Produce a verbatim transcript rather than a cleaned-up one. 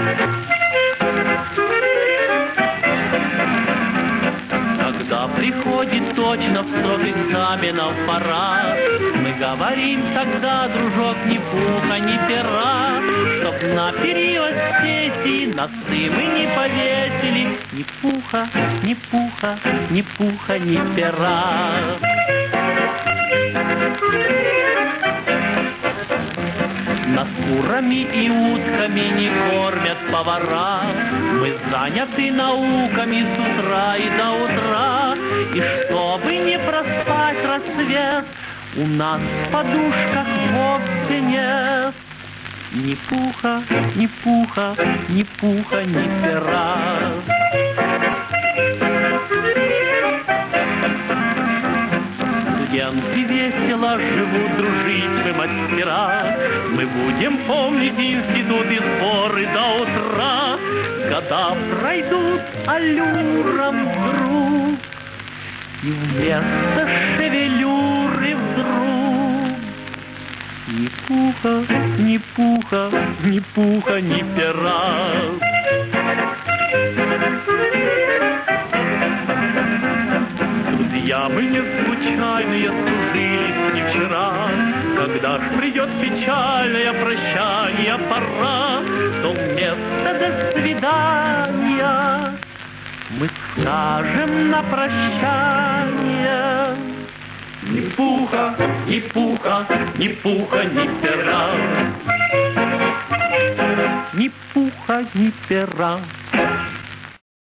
Когда приходит точно в срок экзаменов пора, мы говорим тогда, дружок, ни пуха, ни пера, чтоб на период сессии носы мы не повесили, ни пуха, ни пуха, ни пуха, ни пера. Нас курами и утками не кормят повара, мы заняты науками с утра и до утра, и чтобы не проспать рассвет, у нас в подушках вовсе нет ни пуха, ни пуха, ни пуха, ни пера. Студенты весело живут, дружить мы мастера, мы будем помнить институт и сборы до утра. Года пройдут аллюром вдруг, и вместо шевелюры вдруг ни пуха, ни пуха, ни пуха, ни пера. Друзья, мы не случайные, служились не вчера. Когда ж придет печальное прощание пора, то вместо «до свидания» мы скажем на прощание ни пуха, ни пуха, ни пуха, ни пера. Ни пуха, ни пера.